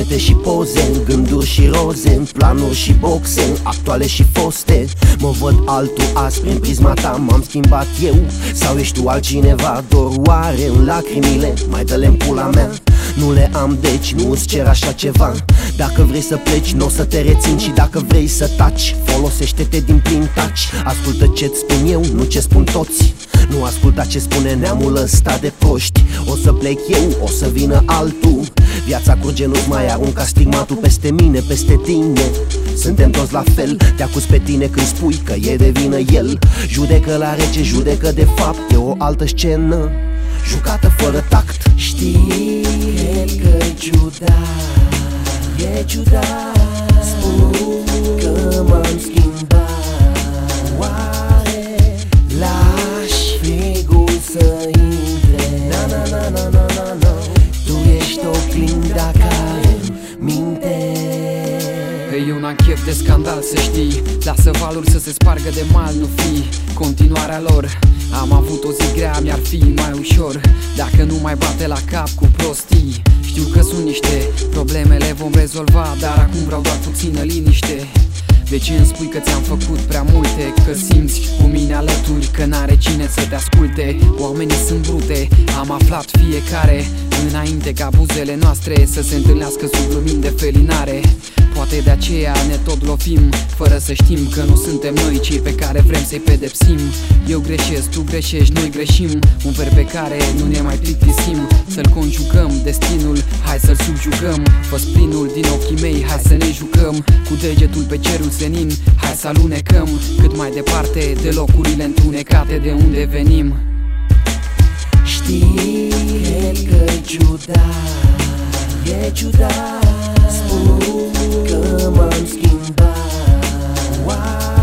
Cuvinte și poze, în gânduri și roze, în planuri și boxe, actuale și foste. Mă văd altul azi prin prisma ta, m-am schimbat eu sau ești tu altcineva? Dor oare în lacrimile, mai dă-le în pula mea. Nu le am, deci nu îți cer așa ceva. Dacă vrei să pleci, n-o să te rețin. Și dacă vrei să taci, folosește-te din plin taci. Ascultă ce-ți spun eu, nu ce spun toți. Nu asculta ce spune neamul ăsta de proști. O să plec eu, o să vină altul. Viața curge, nu-ți mai arunca stigmatul peste mine, peste tine. Suntem toți la fel, te acuz pe tine când spui că e de vină el. Judecă la rece, judecă de fapt, e o altă scenă jucată fără tact. Știi, cred că-i ciudat, e ciudat. Spun că m-am schimbat. Oare lași frigul să intre? Na. Tu ești oglinda care minte. Eu n-am chef de scandal, să știi. Lasă valuri să se spargă de mal, nu fi continuarea lor. Am avut o zi grea, mi-ar fi mai ușor dacă nu mai bate la cap cu prostii. Știu că sunt niște probleme, le vom rezolva, dar acum vreau doar puțină liniște. De ce îmi spui că ți-am făcut prea multe? Că simți cu mine alături că n-are cine să te asculte. Oamenii sunt brute, am aflat fiecare înainte ca buzele noastre să se întâlnească sub lumini de felinare. Poate de aceea ne tot lovim, fără să știm că nu suntem noi cei pe care vrem să-i pedepsim. Eu greșesc, tu greșești, noi greșim. Un verb pe care nu ne mai plictisim. Să-l conjugăm, destinul, hai să-l subjugăm. Fă splinul din ochii mei, hai să ne jucăm. Cu degetul pe cerul senin, hai să alunecăm cât mai departe de locurile întunecate de unde venim. Știi, cred că-i ciudat, e ciudat. Spun că m-am schimbat.